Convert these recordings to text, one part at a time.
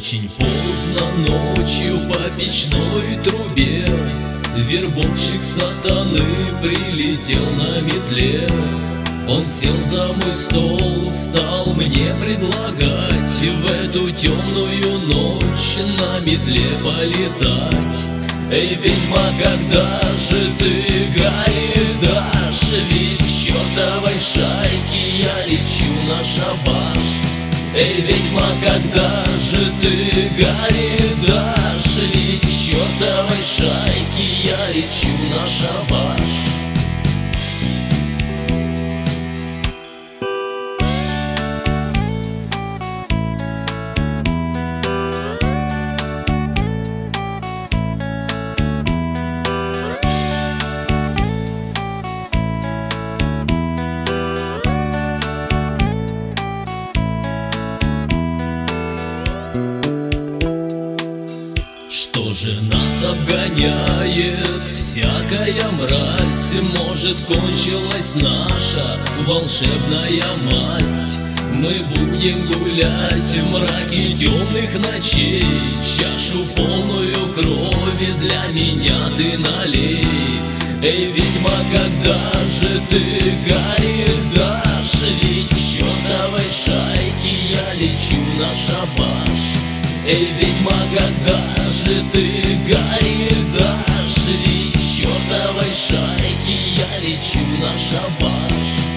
Очень поздно ночью по печной трубе вербовщик сатаны прилетел на метле. Он сел за мой стол, стал мне предлагать в эту темную ночь на метле полетать. Эй, ведьма, когда же ты, Гарри, дашь? Ведь к чертовой шайке я лечу на шабаш. Эй, ведьма, когда же ты, Гарри, дашь? Ведь к чертовой шайке я лечу на шабаш. Что же нас обгоняет всякая мразь? Может, кончилась наша волшебная масть? Мы будем гулять в мраке темных ночей. Чашу полную крови для меня ты налей. Эй, ведьма, когда же ты, Гарри, дашь? Ведь к чертовой шайке я лечу на шабаш. Эй, ведьма, когда же ты, Гарри, дашь? Ведь к чертовой шайке я лечу на шабаш.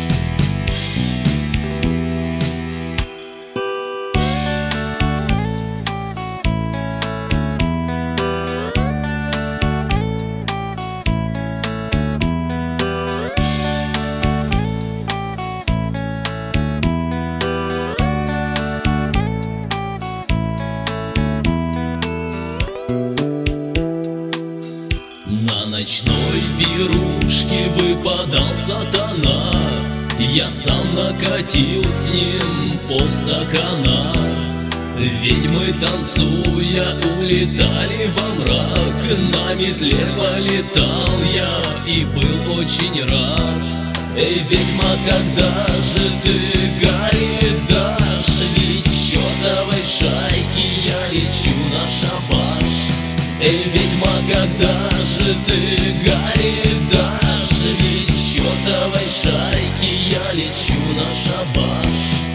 На ночной пирушке выпадал сатана. Я сам накатил с ним полстакана. Ведьмы, танцуя, улетали во мрак. На метле полетал я и был очень рад. Эй, ведьма, когда же ты, Гарри, дашь? Ведь к чертовой шайке я лечу на шабаш. Эй, ведьма, когда же ты, Гарри, дашь? Ведь к чертовой шайке я лечу на шабаш.